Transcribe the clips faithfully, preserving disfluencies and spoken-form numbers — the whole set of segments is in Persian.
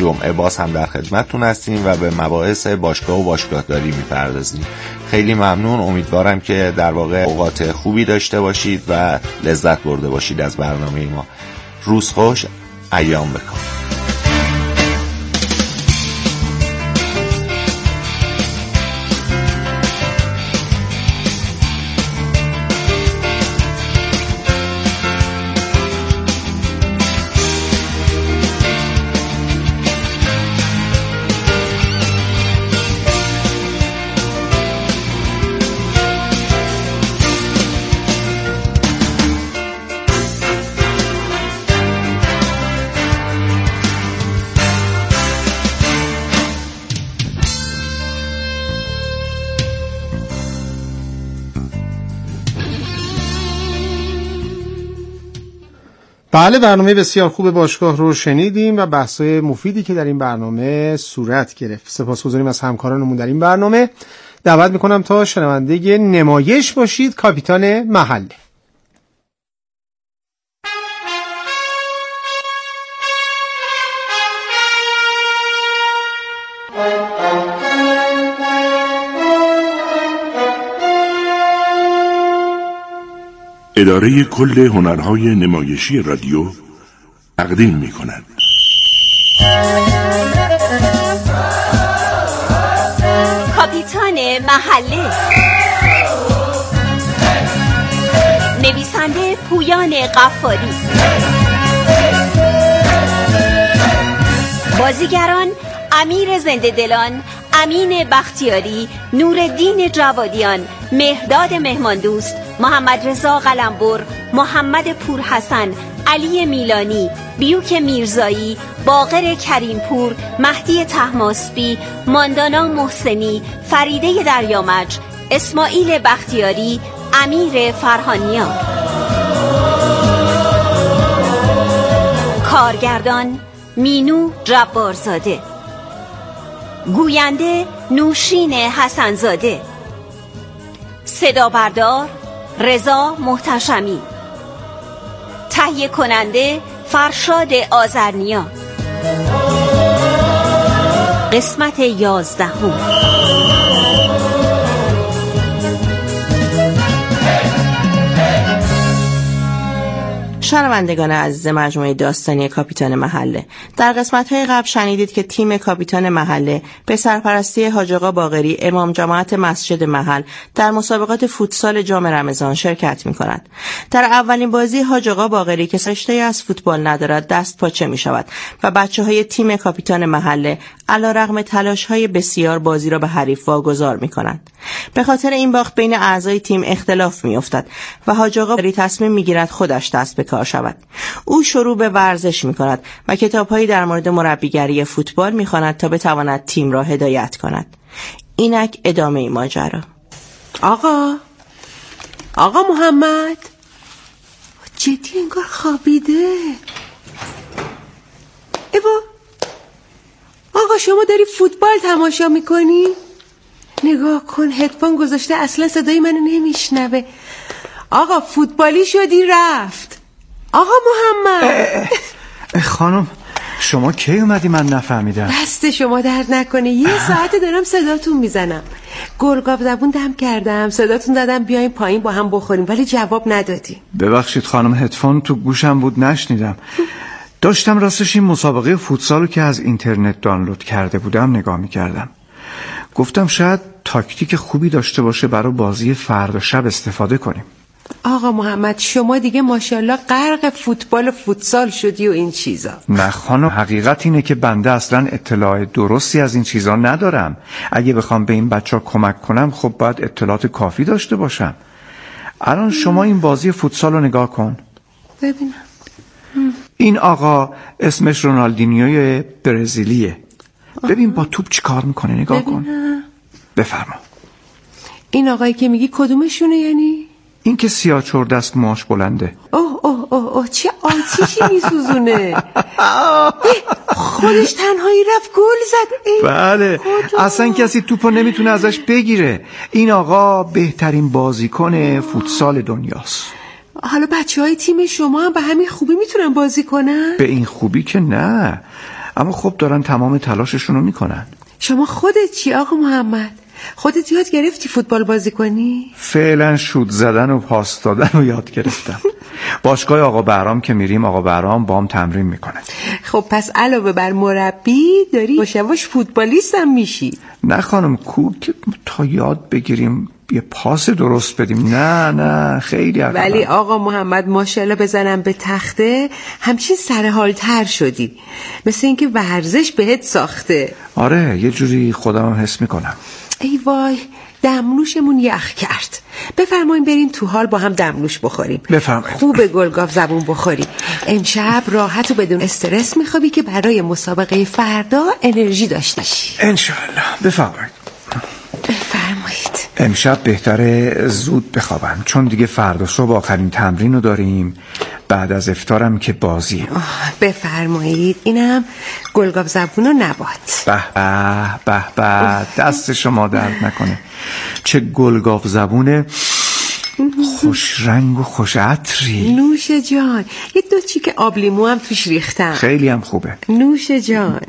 جمعه باز هم در خدمتتون هستیم و به مباحث باشگاه و باشگاهداری میپردازیم. خیلی ممنون، امیدوارم که در واقع اوقات خوبی داشته باشید و لذت برده باشید از برنامه ما. روز خوش، ایام بکام. بله، برنامه بسیار خوب باشگاه رو شنیدیم و بحث‌های مفیدی که در این برنامه صورت گرفت. سپاسگزاریم از همکارانمون در این برنامه. دعوت میکنم تا شنونده نمایش باشید، کاپیتان محله. اداره کل هنرهای نمایشی رادیو تقدیم می کند. کاپیتان محله، نویسنده پویان غفاری، بازیگران امیر زنده دلان، امین بختیاری، نورالدین جوادیان، مهرداد مهماندوست، محمد رضا قلمبر، محمد پورحسن، علی میلانی، بیوک میرزایی، باقر کریمپور، مهدی طهماسبی، ماندانا محسنی، فریده دریامج، اسماعیل بختیاری، امیر فرهانیان. کارگردان مینو جبارزاده، گوینده نوشین حسنزاده، صدا بردار رضا محتشمی، تهیه کننده فرشاد آذرنیا. قسمت یازدهم. شنوندگان عزیز مجموعه داستانی کاپیتان محله، در قسمت‌های قبل شنیدید که تیم کاپیتان محله به سرپرستی حاج آقا باقری، امام جماعت مسجد محل، در مسابقات فوتسال جام رمضان شرکت می‌کند. در اولین بازی حاج آقا باقری که رشته‌ای از فوتبال ندارد دست پاچه می‌شود و بچه‌های تیم کاپیتان محله علیرغم تلاش‌های بسیار بازی را به حریف واگذار می‌کنند. به خاطر این باخت بین اعضای تیم اختلاف می‌افتد و حاج آقا باقری تصمیم می‌گیرد خودش دست به کار شود. او شروع به ورزش می‌کند و کتاب‌هایی در مورد مربیگری فوتبال می‌خواند تا بتواند تیم را هدایت کند. اینک ادامه ماجرا. آقا آقا محمد جدی انگار خوابیده. ایوا آقا شما داری فوتبال تماشا میکنی؟ نگاه کن، هدفون گذاشته اصلا صدای منو نمیشنوه. آقا فوتبالی شدی رفت. آقا محمد. اه اه خانم شما کی اومدی؟ من نفهمیدم. دست شما درد نکنه، یه ساعته دارم صداتون میزنم. گرگاو زبون دم کردم، صداتون دادم بیاین پایین با هم بخوریم ولی جواب ندادی. ببخشید خانم، هدفون تو گوشم بود نشنیدم. داشتم راستش این مسابقه فوتسالو که از اینترنت دانلود کرده بودم نگاه میکردم. گفتم شاید تاکتیک خوبی داشته باشه برای بازی فردا شب استفاده کنیم. آقا محمد شما دیگه ماشاءالله غرق فوتبال و فوتسال شدی و این چیزا. نه خانم، حقیقت اینه که بنده اصلا اطلاع درستی از این چیزا ندارم. اگه بخوام به این بچه ها کمک کنم خب باید اطلاعات کافی داشته باشم. الان شما این بازی فوتسال رو نگاه کن. ببینم. این آقا اسمش رونالدینیوی برزیلیه. ببین با توپ چی کار میکنه، نگاه ببینم. کن. بفرما. این آقایی که میگی کدومشونه یعنی؟ این که سیاه چرده است، ماش بلنده. اوه اوه اوه اوه چه آتیشی میسوزونه. خودش تنهایی رفت گل زد. بله خدا. اصلا کسی توپو نمیتونه ازش بگیره. این آقا بهترین بازیکن فوتسال دنیاست. حالا بچه های تیم شما هم به همین خوبی میتونن بازی کنن؟ به این خوبی که نه. اما خب دارن تمام تلاششون رو میکنن. شما خودت چی آقا محمد؟ خودت یاد گرفتی فوتبال بازی کنی؟ فعلا شوت زدن و پاس دادن رو یاد گرفتم. باشگاه آقا بهرام که میریم آقا بهرام بام تمرین میکنه. خب پس علاوه بر مربی داری یواش یواش فوتبالیست هم میشی؟ نه خانم کو که تا یاد بگیریم یه پاس درست بدیم. نه نه خیلی عقبم. ولی آقا محمد ماشاءالله بزنم به تخته همچین سرحالتر شدی، مثل اینکه ورزش بهت ساخته. آره یه جوری خودم هم حس میکنم. ای وای دمنوشمون یخ کرد. بفرماییم بریم تو حال با هم دمنوش بخوریم. بفرمایید. خوب گلگاف زبون بخوری. امشب راحت و بدون استرس میخوابی که برای مسابقه فردا انرژی داشته باشی انشالله. بفرمایید. بفرمایید. امشب بهتره زود بخوابم چون دیگه فردا صبح آخرین تمرین رو داریم، بعد از افطارم که بازی. بفرمایید. اینم گلگاف زبون و نبات. به به به به دست شما درد نکنه. چه گلگاف زبونه خوش رنگ و خوش عطری. نوش جان. یه دو چیک آب لیمو هم توش ریختم. خیلی هم خوبه. نوش جان.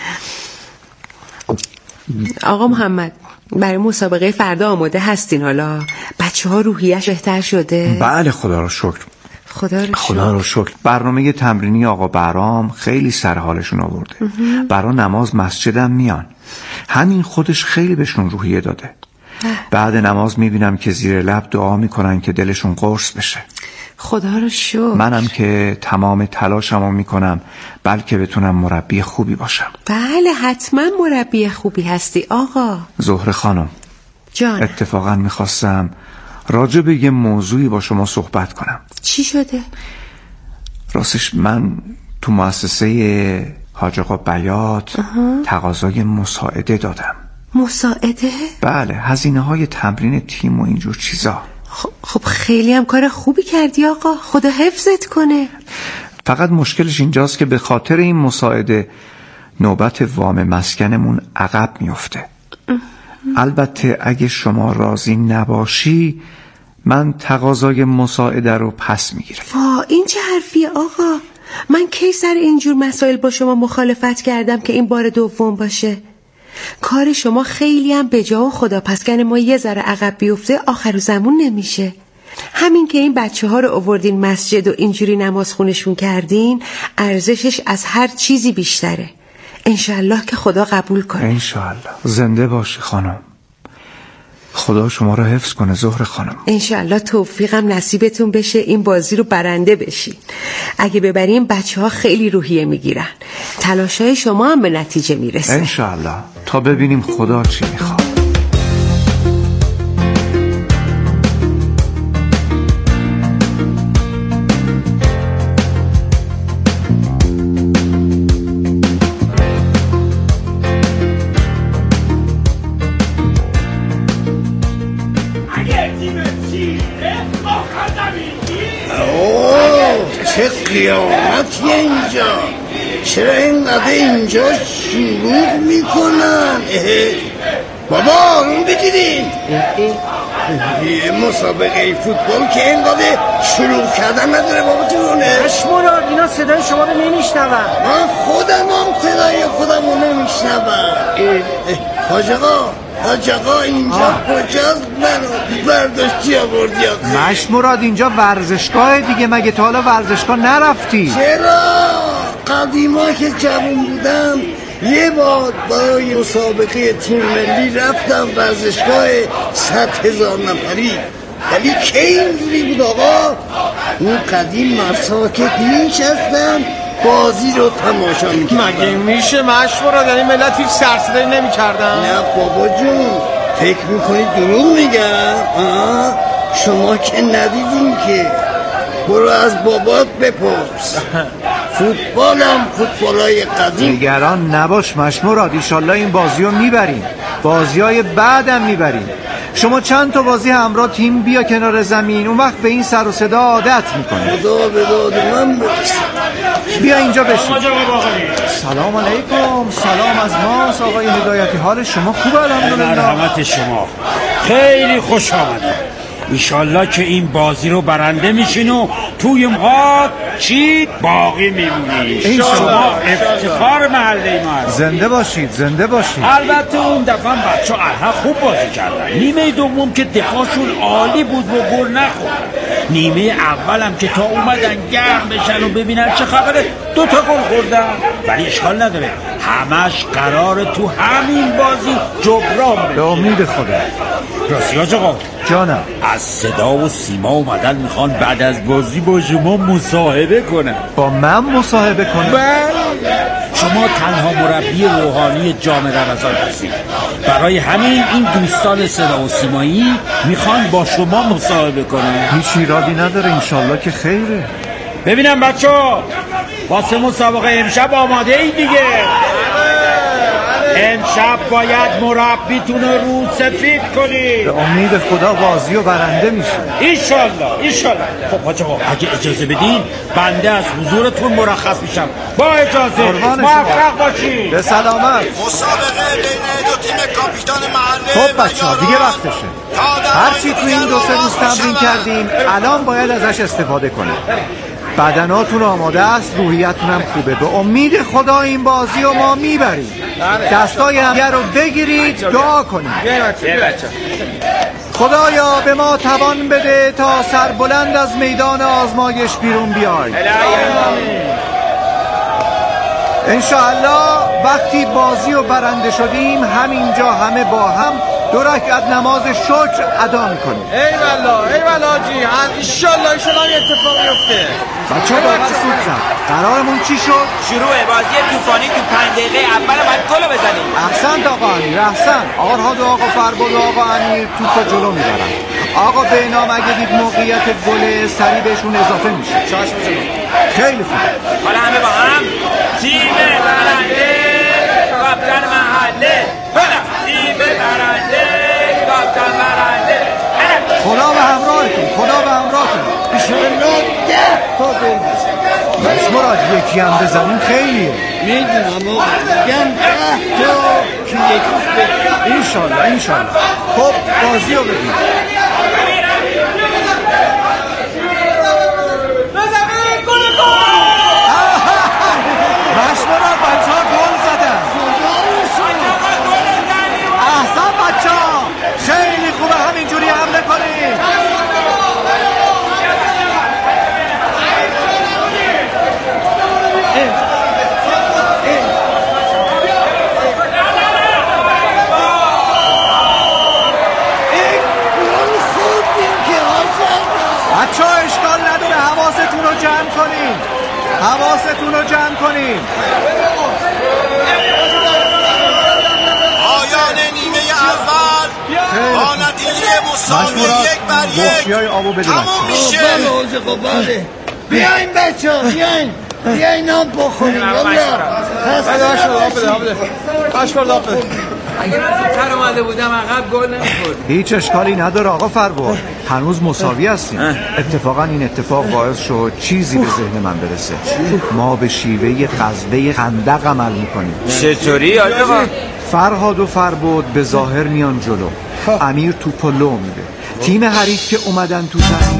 آقا محمد برای مسابقه فردا آماده هستین؟ حالا بچه ها روحیش بهتر شده؟ بله خدا رو شکر. خدا رو شکر. خدا رو شکر. برنامه تمرینی آقا بهرام خیلی سر حالشون آورده. برای نماز مسجدم میان. همین خودش خیلی بهشون روحیه داده. بعد نماز میبینم که زیر لب دعا میکنن که دلشون قرص بشه. خدا رو شکر. منم که تمام تلاشمو میکنم بلکه بتونم مربی خوبی باشم. بله حتما مربی خوبی هستی آقا. زهره خانم جان. اتفاقا میخواستم راجع به یه موضوعی با شما صحبت کنم. چی شده؟ راستش من تو مؤسسه حاج آقا بیات تقاضای مساعده دادم. مساعده؟ بله هزینه های تمرین تیم و اینجور چیزا. خب, خب خیلی هم کار خوبی کردی آقا، خدا حفظت کنه. فقط مشکلش اینجاست که به خاطر این مساعده نوبت وام مسکنمون عقب میفته. البته اگه شما راضی نباشی من تقاضای مساعده رو پس میگیرم. وا این چه حرفیه آقا؟ من کی سر اینجور مسائل با شما مخالفت کردم که این بار دوم باشه؟ کار شما خیلی هم بجا و خدا پسکن ما یه ذره عقب بیفته آخر زمون نمیشه. همین که این بچه ها رو آوردین مسجد و اینجوری نماز خونشون کردین ارزشش از هر چیزی بیشتره. انشالله که خدا قبول کنه. انشالله. زنده باشی خانم. خدا شما رو حفظ کنه زهره خانم. انشالله توفیقم نصیبتون بشه این بازی رو برنده بشین. اگه ببریم بچه ها خیلی روحیه میگیرن، تلاشای شما هم به نتیجه میرسه. انشالله تا ببینیم خدا چی میخواد. چه قیامتیه اینجا؟ چرا اینقدر اینجا شلوغ میکنن؟ بابا اون بگیرین یه مسابقه فوتبال که اینقدر شلوغ کردن نداره بابا تونه. اشمراد اینا صدای شما رو نمیشنون. من خودم هم صدای خودم رو نمیشنون. حاج آقا حاج آقا اینجا کجاست؟ منو برداشتی آوردی آقا. مش مراد اینجا ورزشگاه دیگه، مگه تا حالا ورزشگاه نرفتی؟ چرا؟ قدیما که جوان بودم یه بار برای مسابقه تیم ملی رفتم ورزشگاه صد هزار نفری، ولی کی اینجوری بود آقا؟ اون قدیم مساکت میشستم بازی رو تماشا میکردم. مگه میشه مشورا؟ یعنی ملت هیچ سرصدایی نمیکردن؟ نه بابا جون فکر میکنی دروغ میگم؟ شما که ندیدین که. برو از بابات بپرس. فوتبالم فوتبالای قدیم. نگران نباش مشموراد، ایشالله این بازی رو میبریم، بازی های بعدم میبریم. شما چند تا بازی همراه تیم بیا کنار زمین، اون وقت به این سر و صدا عادت میکنه. خدا به داد من برسه. بیا اینجا بشین. سلام علیکم. سلام از ماست آقای هدایتی. حال شما خوبه؟ الحمدلله. مرحمت شما. خیلی خوش آمدید. انشالله که این بازی رو برنده میشین و توی ما چی باقی میمونی. شما افتخار محله ما هست. زنده باشید زنده باشید. البته اون دفعه بچه ها خوب بازی کردن. نیمه دوم که دفاعشون عالی بود و گل نخورد. نیمه اولم که تا اومدن گرم بشن و ببینن چه خبره دو تا گل خوردن، ولی اشکال نداره همش قراره تو همین بازی جبران بشه. به امید خدا. راستی حاج آقا جانم، از صدا و سیما اومدن میخوان بعد از بازی با شما مصاحبه کنن. با من مصاحبه کنن؟ بله، شما تنها مربی روحانی جام رمضان هستید. برای همین این دوستان صدا و سیمایی میخوان با شما مصاحبه کنن. هیچ ایرادی نداره، انشالله که خیره. ببینم بچه ها واسه مسابقه امشب آماده ای دیگه؟ امشب باید مربیتون رو رو سفید کنید. به امید خدا بازی و برنده میشه ایشالله ایشالله. خب حاج آقا اگه اجازه بدین بنده از حضورتون مرخص میشم. با اجازه، موفق باشید. به سلامت. مسابقه بین دو تیم کاپیتان محله. خب بچه ها دیگه وقتشه. هرچی تو این دو سه روز تمرین کردیم الان باید ازش استفاده کنیم. بدناتون آماده است، روحیتون هم خوبه. به امید خدا این بازی رو ما میبریم. دستای همگر رو بگیرید، دعا کنید. خدایا به ما توان بده تا سربلند از میدان آزمایش بیرون بیایم. انشاءالله وقتی بازی رو برنده شدیم همینجا همه با هم دو رکعت نماز شکر ادا میکنیم. ای والله ای والله جی، انشالله انشالله اتفاقی افته. بچه‌ها واقعا سود زد. قرارمون چی شد؟ شروع بازی طوفانی تو پنج دقیقه اول باید گل بزنیم. احسنت آقا امیر، احسن. آرهاد و آقا فرباد و آقا امیر توپو جلو میبرن. آقا بینام اگه دید موقعیت گل سریع بهشون اضافه میشه. خیلی خوب. حالا همه با هم تیم برنده کاپیتان محله. حالا تیم برنده کاپیتان محله. خدا به همراهتون، خدا به همراهتون. ایشالله ده تا گل بزنیم. مراد یکی هم بزنیم خیلیه. میدونم آقا میگم ده تا که یکیش بزنیم. اینشالله اینشالله. خب بازی رو ببین. مشورا بچه ها گل زدن. احسن بچه ها، خیلی خوبه، همینجوری حمله کنید. بچه ها اشکال نداره، حواستون رو جمع کنید، حواستون رو جمع کنید. پایان نیمه اول با نتیجه مساوی یک بر یک تموم میشه. بیاین بچه ها بیاین بیاین نام بخوریم. اگه من زودتر اومده بودم عقب گل نمی‌خورد. هیچ اشکالی نداره آقا فرباد، هنوز مساوی هستیم. اتفاقا این اتفاق باعث شد چیزی به ذهن من برسه. ما به شیوه غزوه خندق عمل میکنیم. چطوری آقا؟ فرهاد و فرباد به ظاهر میان جلو، امیر توپو لو میده. تیم حریف که اومدن تو زمین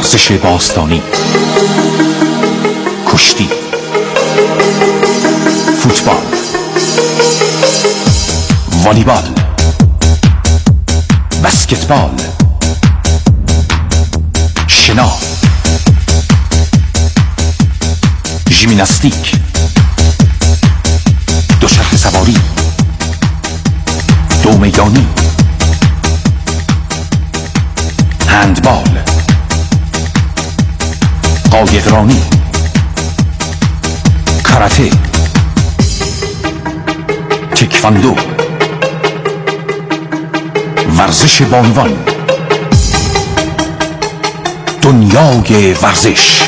ورزش باستانی، کشتی، فوتبال، والیبال، بسکتبال، شنا، ژیمناستیک، دوچرخه سواری، دو میدانی، هندبال، قایقرانی، کاراته، تکواندو، ورزش بانوان، دنیای ورزش،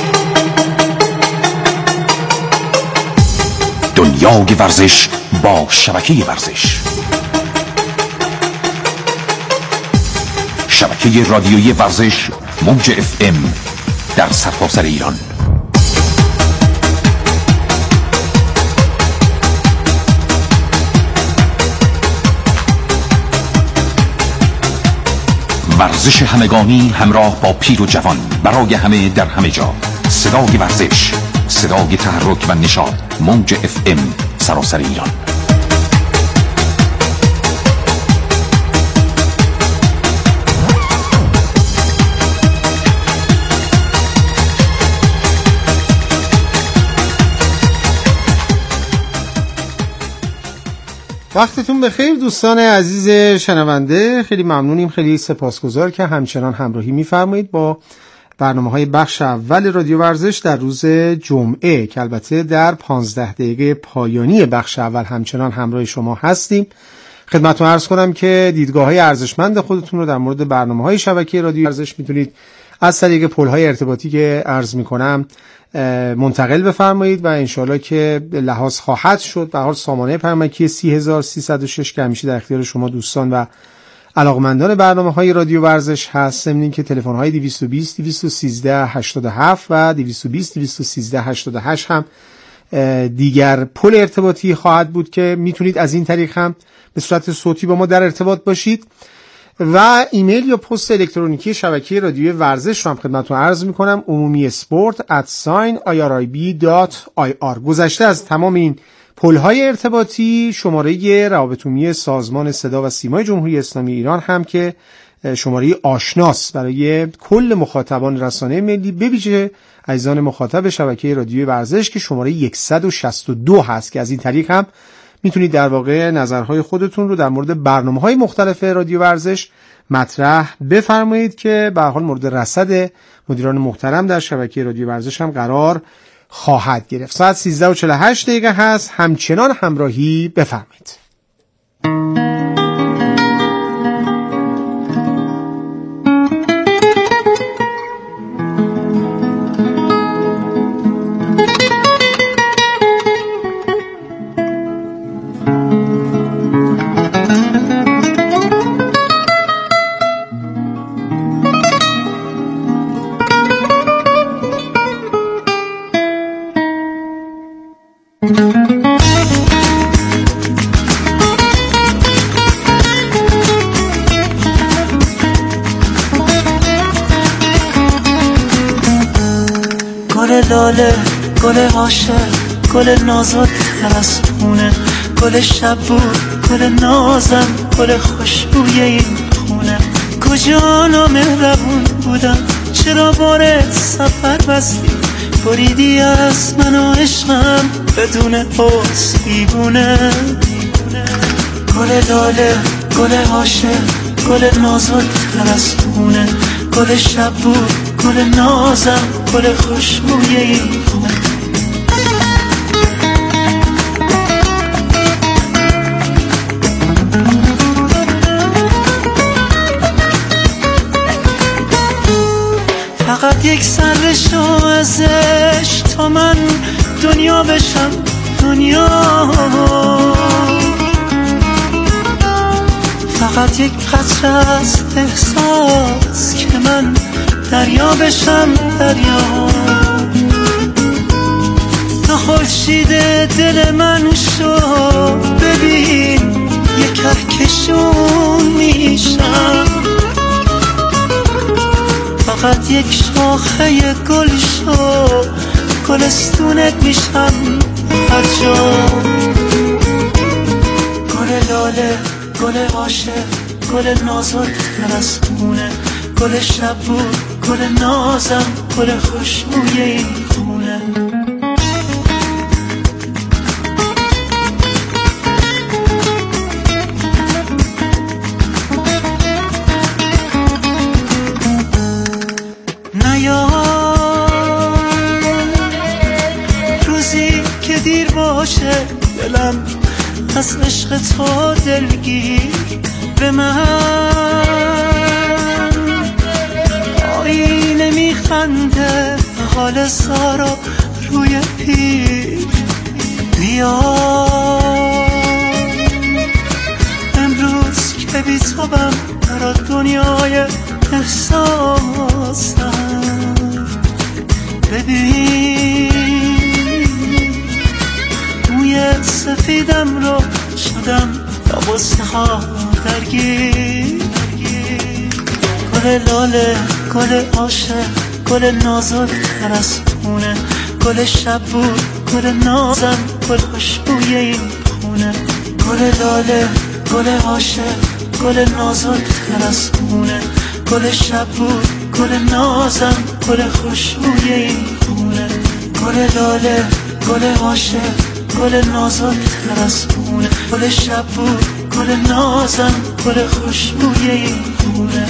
دنیای ورزش با شبکه ورزش، شبکه رادیویی ورزش موج اف ام در سرتاسر ایران. ورزش همگانی همراه با پیر و جوان، برای همه در همه جا. صدای ورزش، صدای تحرک و نشاط. موج اف ام سراسر ایران. وقتتون بخیر دوستان عزیز شنونده، خیلی ممنونیم، خیلی سپاسگزار که همچنان همراهی می‌فرمایید با برنامه‌های بخش اول رادیو ورزش در روز جمعه که البته در پانزده دقیقه پایانی بخش اول همچنان همراه شما هستیم. خدمتتون عرض کنم که دیدگاه‌های ارزشمند خودتون رو در مورد برنامه‌های شبکه رادیو ورزش میتونید از طریق پل‌های ارتباطی که عرض می‌کنم منتقل بفرمایید و انشالله که لحاظ خواهد شد. به هر حال سامانه پیامکی سی هزار و سیصد و شش که همیشه در اختیار شما دوستان و علاقمندان برنامه‌های رادیو ورزش هست. ضمن اینکه تلفن‌های دویست و بیست دویست و سیزده هشتاد و هفت و دویست و بیست دویست و سیزده هشتاد و هشت هم دیگر پل ارتباطی خواهد بود که میتونید از این طریق هم به صورت صوتی با ما در ارتباط باشید. و ایمیل یا پست الکترونیکی شبکه رادیوی ورزش رو هم خدمتتون عرض میکنم، عمومی اسپورت ات ساین آی آر آی بی دات آی آر. گذشته از تمام این پل‌های ارتباطی، شماره روابط عمومی سازمان صدا و سیمای جمهوری اسلامی ایران هم که شماره آشناس برای کل مخاطبان رسانه ملی، به ویژه عزیزان مخاطب شبکه رادیوی ورزش، که شماره صد و شصت و دو هست که از این طریق هم میتونید در واقع نظرهای خودتون رو در مورد برنامه‌های مختلف رادیو ورزش مطرح بفرمایید که به هر حال مورد رصد مدیران محترم در شبکه رادیو ورزش هم قرار خواهد گرفت. ساعت سیزده و چهل و هشت دقیقه هست، همچنان همراهی بفرمایید. لاله گل عاشق، گل نازت ترسپونه، گل شب بود، گل نازم، گل خوشبوی این خونه. کجا نامهربون بودم، چرا بار سفر بستی، بریدی از من و عشقم بدون حس دیوونه. گل لاله گل عاشق، گل نازت ترسپونه، گل شب بود، گل نازم، گل خوشبوی این خونه. فقط یک سر شو ازش تا من دنیا بشم دنیا، فقط یک قطره از احساس که من دریا بشم دریا. تا خورشید دل من شو ببین یک کهکشون میشم، فقط فقط یک شاخه گل شو گلستونت میشم هر جا. گل لاله، گل عاشق، گل نازک ترسونه، گل شب بود، گل نازم، گل خوشبوی این خونه. روزی که دیر باشه دلم از عشق تو دلگیر به من آینه میخنده حال سارا روی پیر. بیا امروز که بی تو بم برا دنیای احساسم. ببین موی سفیدم رو شدم با غصه ها درگیر. گل لاله، گل عاشق، گل نازک تر از خونه، گل شب بود، گل نازم، گل خوشبوی این خونه. گل لاله، گل عاشق، گل نازک تر از خونه، گل شب بود، گل نازم، گل خوشبوی این خونه. گل لاله، گل عاشق، گل نازک تر از خونه، گل شب بود، گل نازم، گل خوشبوی این خونه.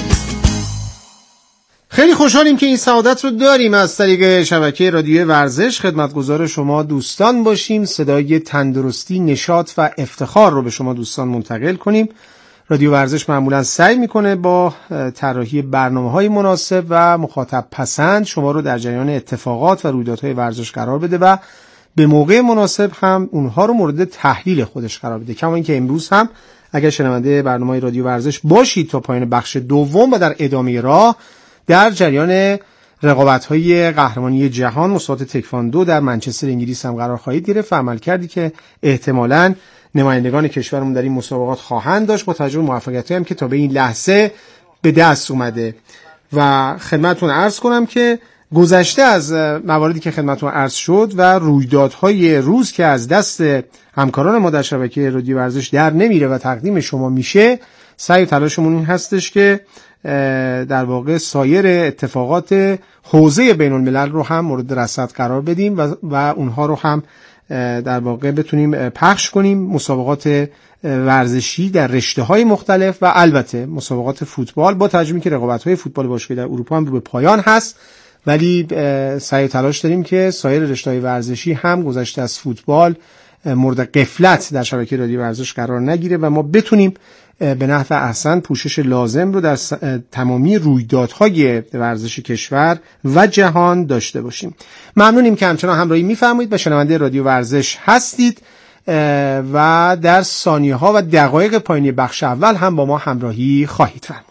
خیلی خوشحالیم که این سعادت رو داریم از طریق شبکه رادیو ورزش خدمتگزار شما دوستان باشیم، صدای تندرستی، نشاط و افتخار رو به شما دوستان منتقل کنیم. رادیو ورزش معمولا سعی میکنه با طراحی برنامه‌های مناسب و مخاطب پسند شما رو در جریان اتفاقات و رویدادهای ورزش قرار بده و به موقع مناسب هم اونها رو مورد تحلیل خودش قرار بده. کما اینکه امروز هم اگر شنونده برنامه رادیو ورزش باشید تا پایان بخش دوم و در ادامه راه در جریان رقابت‌های قهرمانی جهان مسابقات تکواندو در منچستر انگلیس هم قرار خواهید گرفت و عمل کردی که احتمالاً نمایندگان کشورمون در این مسابقات خواهند داشت با توجه به موفقیت‌هایی هم که تا به این لحظه به دست اومده. و خدمتتون عرض کنم که گذشته از مواردی که خدمتتون عرض شد و رویدادهای روز که از دست همکاران ما در شبکه رادیو ورزش در نمیره و تقدیم شما میشه، سعی و تلاشمون این هستش که در واقع سایر اتفاقات حوزه بین الملل رو هم مورد رصد قرار بدیم و, و اونها رو هم در واقع بتونیم پخش کنیم. مسابقات ورزشی در رشته‌های مختلف و البته مسابقات فوتبال با توجه که رقابت‌های فوتبال باشگاهی در اروپا هم رو به پایان هست، ولی سعی و تلاش داریم که سایر رشته‌های ورزشی هم گذشته از فوتبال مورد غفلت در شبکه رادیو ورزش قرار نگیره و ما بتونیم به نحو احسن پوشش لازم رو در تمامی رویدادهای ورزشی کشور و جهان داشته باشیم. ممنونیم که همچنان همراهی می‌فرمایید و شنونده رادیو ورزش هستید و در ثانیه‌ها و دقایق پایانی بخش اول هم با ما همراهی خواهید فرمود.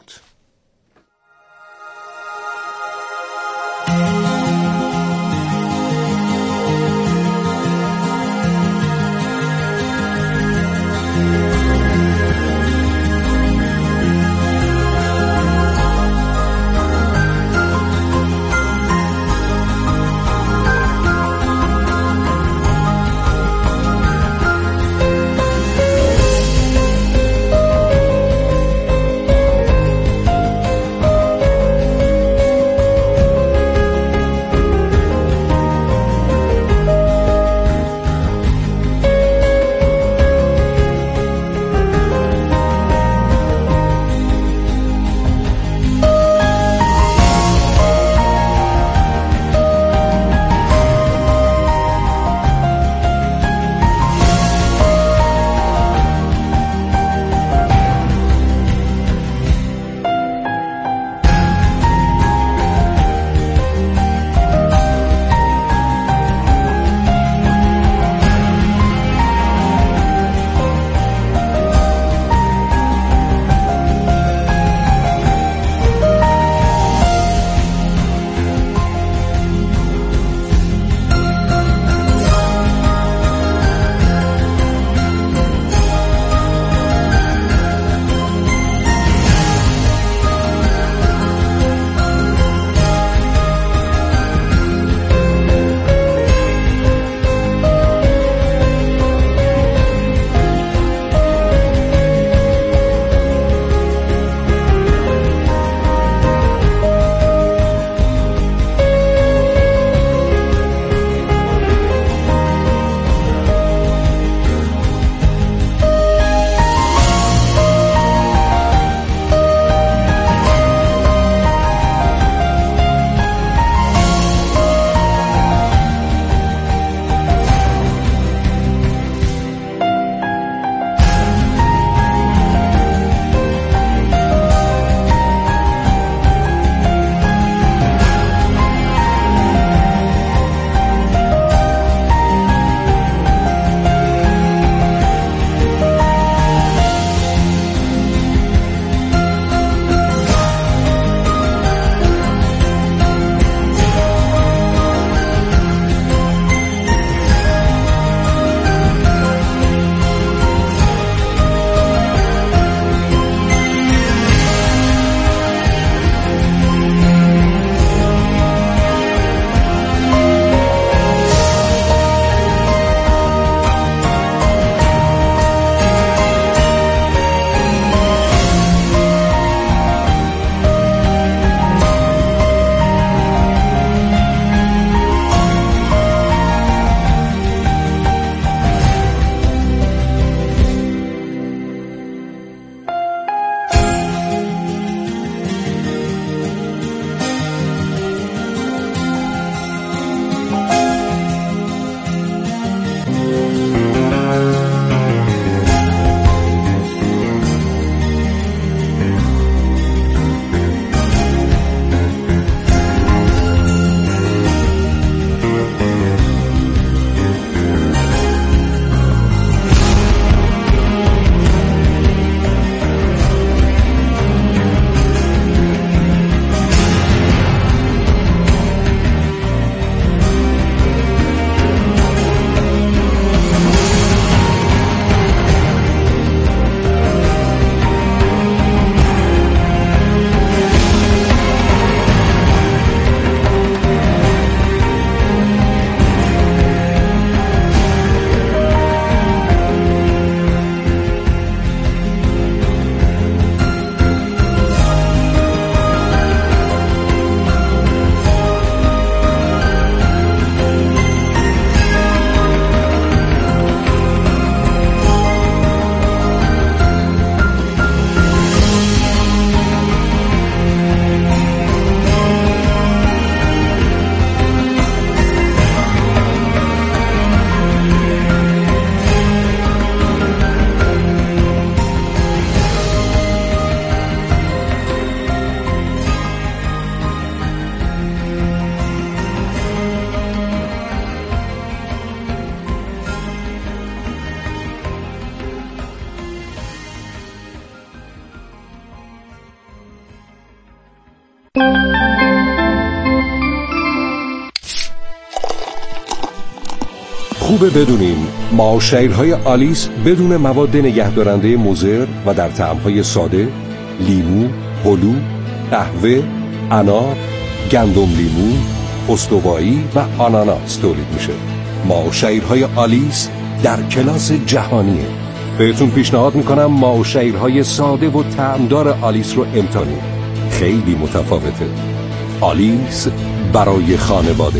خوبه بدونین معاشیرهای آلیس بدون مواد نگهدارنده مضر و در طعمهای ساده، لیمو، هلو، قهوه، انار، گندم لیمو، استوایی و آناناس تولید میشه. معاشیرهای آلیس در کلاس جهانیه. بهتون پیشنهاد میکنم معاشیرهای ساده و طعمدار آلیس رو امتحان. خیلی متفاوته. آلیس برای خانواده.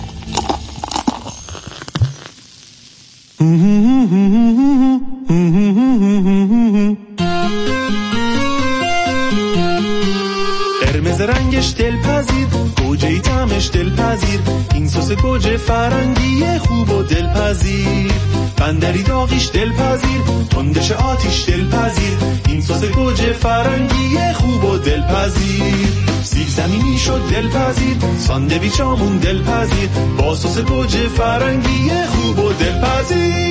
قرمز رنگش دلپذیر، گوجه‌ای طعمش دلپذیر، این سس گوجه فرنگی خوب و دلپذیر. بندری داغیش دلپذیر، تندش آتیش دلپذیر، این سس گوجه فرنگی خوب و دلپذیر. سیب زمینی شد دلپذیر، ساندویچامون دلپذیر، با سس گوجه فرنگی خوب و دلپذیر.